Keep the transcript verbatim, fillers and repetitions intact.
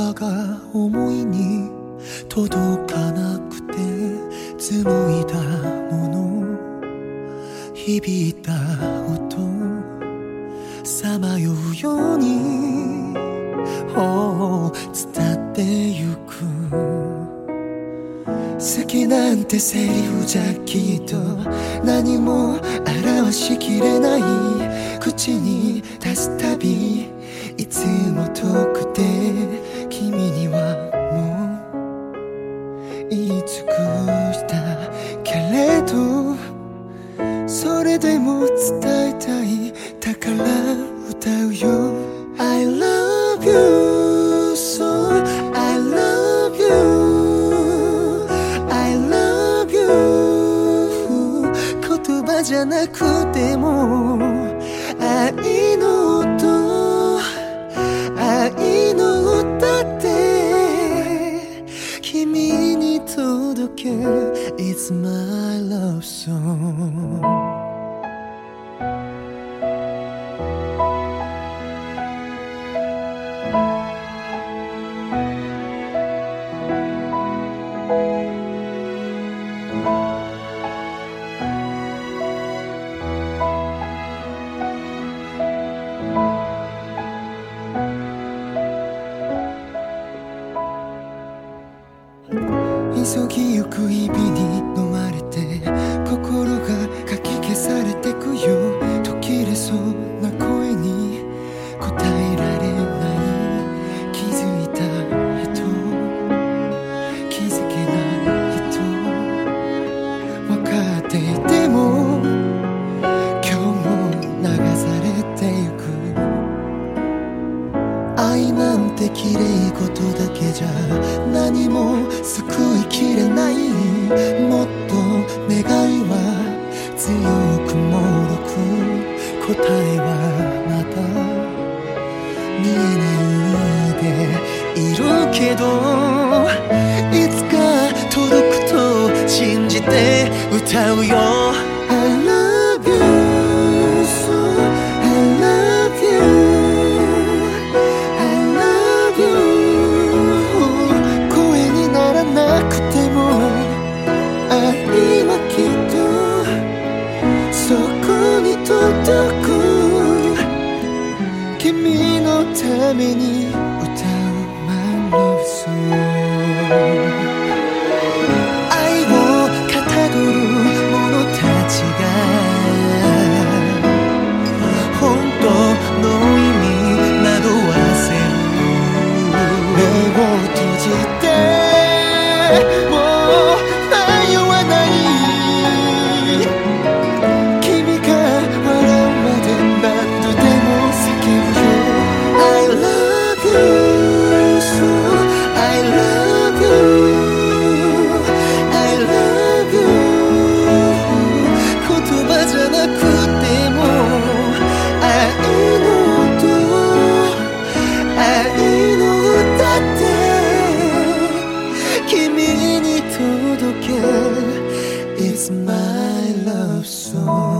葉が思いに届かなくて紡いだもの響いた音さまようように伝ってゆく好きなんてセリフじゃきっと何も表しきれない口に出すたびいつも遠くて君にはもう言い尽くしたけれどそれでも伝えたいだから歌うよ I love you so I love you I love you 言葉じゃなくても愛の音愛の歌って君に届け It's my love song急ぎゆく日々に飲まれて心がかき消されてくよ途切れそうな声に答えられない気づいた人気づけない人分かっていても今日も流されてゆく愛なんて綺麗事だけじゃ何も救いきれないもっと願いは強くもろく答えはまだ見えないでいるけどいつか届くと信じて歌うよ I love you so I love youなくても愛はきっとそこに届く君のために歌う My love song 愛をかたどる者たちが本当の意味惑わせる目を閉じてもう迷わない君が笑うまで何度でも叫ぶよ I love you so I love you I love you 言葉じゃなくても愛の音愛の歌って君に届け It's my love song